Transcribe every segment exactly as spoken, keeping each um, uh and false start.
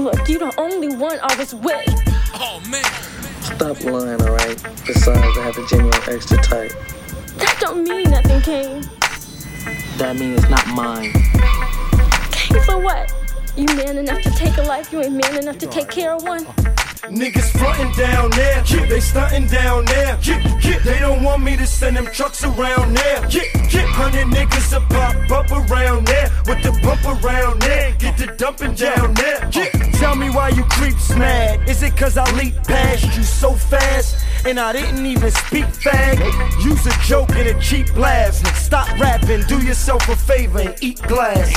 Look, you the only one I was with. Oh, man. Stop lying, alright? Besides, I have a genuine extra tight. That don't mean nothing, Kane. That means it's not mine. Kane, so what? You man enough to take a life, you ain't man enough to take care of one? Niggas frontin' down there, yeah, they stuntin' down there, yeah, yeah, they don't want me to send them trucks around there, yeah, yeah, hundred niggas to pop up around there, with the bump around there, get the dumping down there, yeah. Tell me why you creeps mad, is it cause I leaped past you so fast, and I didn't even speak fag? Use a joke and a cheap blast, stop rapping, do yourself a favor and eat glass.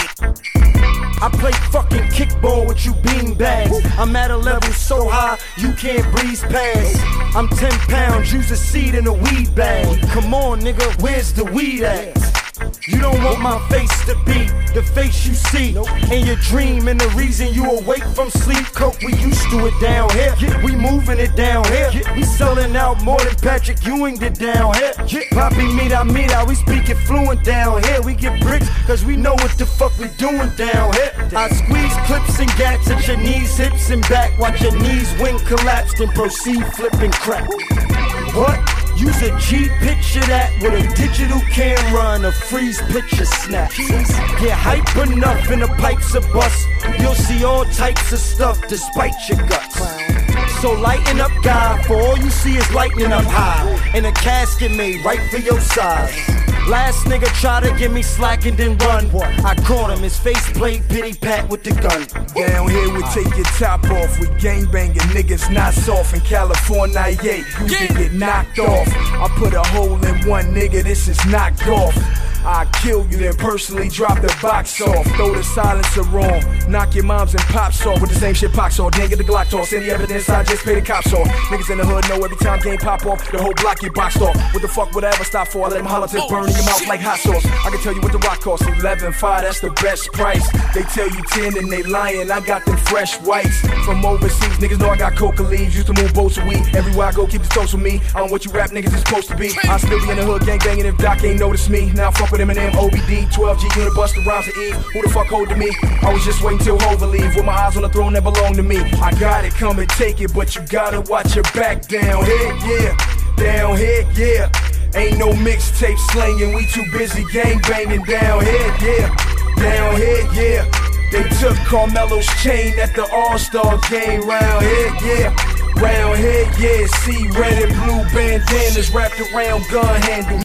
I play fucking kickball with you beanbags. I'm at a level so high, you can't breeze past. I'm ten pounds, use a seed in a weed bag. Come on, nigga, where's the weed at? You don't want my face to be the face you see in your dream, and the reason you awake from sleep. Coke, we used to it down here, we moving it down here. We selling out more than Patrick Ewing did down here. Papi mira mira, we speak it fluent down here. We get bricks cause we know what the fuck we doing down here. I squeeze clips and gats at your knees, hips and back. Watch your knees wing collapse, then proceed flipping crack. What? Use a G, picture that with a digital camera and a freeze picture snap. Get hype enough and the pipes are bust. You'll see all types of stuff despite your guts. So lighten up, guy, for all you see is lightning up high, and a casket made right for your size. Last nigga try to give me slack and then run. I caught him, his face played pity pat with the gun. Down here we take your top off, we gangbanging niggas not soft. In California, yeah, you can get knocked off. I put a hole in one nigga, this is knocked off. I kill you, then personally drop the box off. Throw the silencer on, knock your moms and pops off with the same shit pox off. Then get the Glock toss, any evidence I just pay the cops off. Niggas in the hood know every time game pop off, the whole block get boxed off. What the fuck would I ever stop for? I let them holler till burn in your mouth like hot sauce. I can tell you what the rock costs, eleven five, that's the best price. They tell you ten and they lying, I got them fresh whites. From overseas, niggas know I got coca leaves, used to move boats of weed. Everywhere I go, keep the toast with me. I don't what you rap niggas is supposed to be. I still be in the hood gang banging if Doc ain't notice me. Now fuck with Eminem, O B D, twelve G unit, bust the rhymes of Eve. Who the fuck holding me? I was just waiting till Hova leave, with my eyes on the throne that belong to me. I got it, come and take it, but you gotta watch your back. Down here, yeah, down here, yeah. Ain't no mixtape slanging, we too busy gang banging. Down here, yeah, down here, yeah. They took Carmelo's chain at the All-Star game. Round here, yeah, round here, yeah. See red and blue bandanas wrapped around gun handle.